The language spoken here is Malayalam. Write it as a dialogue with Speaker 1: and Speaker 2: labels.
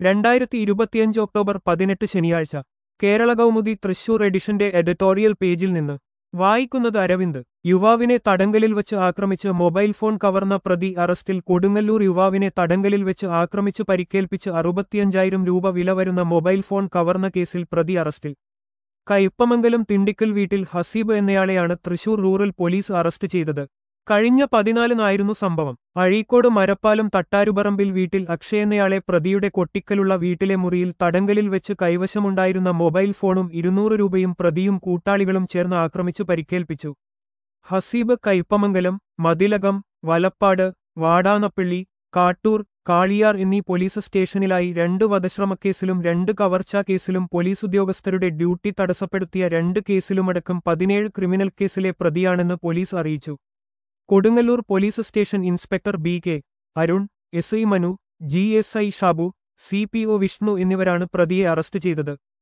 Speaker 1: 2025 ഒക്ടോബർ 18 ശനിയാഴ്ച കേരള കൗമുദി തൃശൂർ എഡിഷന്റെ എഡിറ്റോറിയൽ പേജിൽ നിന്ന് വായിക്കുന്നത് അരവിന്ദ്. യുവാവിനെ തടങ്കലിൽ വച്ച് ആക്രമിച്ച് മൊബൈൽ ഫോൺ കവർന്ന പ്രതി അറസ്റ്റിൽ. കൊടുങ്ങല്ലൂർ യുവാവിനെ തടങ്കലിൽ വെച്ച് ആക്രമിച്ച് പരിക്കേൽപ്പിച്ച് 65,000 രൂപ വില വരുന്ന മൊബൈൽ ഫോൺ കവർന്ന കേസിൽ പ്രതി അറസ്റ്റിൽ. കയ്പമംഗലം തിണ്ടിക്കൽ വീട്ടിൽ ഹസീബ് എന്നയാളെയാണ് തൃശൂർ റൂറൽ പോലീസ് അറസ്റ്റ് ചെയ്തത്. കഴിഞ്ഞ 14-നായിരുന്നു സംഭവം. അഴീക്കോട് മരപ്പാലം തട്ടാരുപറമ്പിൽ വീട്ടിൽ അക്ഷയ് എന്നയാളെ പ്രതിയുടെ കൊട്ടിക്കലുള്ള വീട്ടിലെ മുറിയിൽ തടങ്കലിൽ വെച്ച് കൈവശമുണ്ടായിരുന്ന മൊബൈൽ ഫോണും 200 രൂപയും പ്രതിയും കൂട്ടാളികളും ചേർന്ന് ആക്രമിച്ചു പരിക്കേൽപ്പിച്ചു. ഹസീബ് കയ്പമംഗലം, മതിലകം, വലപ്പാട്, വാടാനപ്പള്ളി, കാട്ടൂർ, കാളിയാർ എന്നീ പോലീസ് സ്റ്റേഷനിലായി 2 വധശ്രമക്കേസിലും 2 കവർച്ചാ കേസിലും പോലീസുദ്യോഗസ്ഥരുടെ ഡ്യൂട്ടി തടസ്സപ്പെടുത്തിയ 2 കേസിലുമടക്കം 17 ക്രിമിനൽ കേസിലെ പ്രതിയാണെന്ന് പോലീസ് അറിയിച്ചു. Kodungallur police station inspector BK. Arun, SI. Manu, GSI. Shabu, CPO. Vishnu എന്നിവരാണ് പ്രതിയെ അറസ്റ്റ് ചെയ്തത്.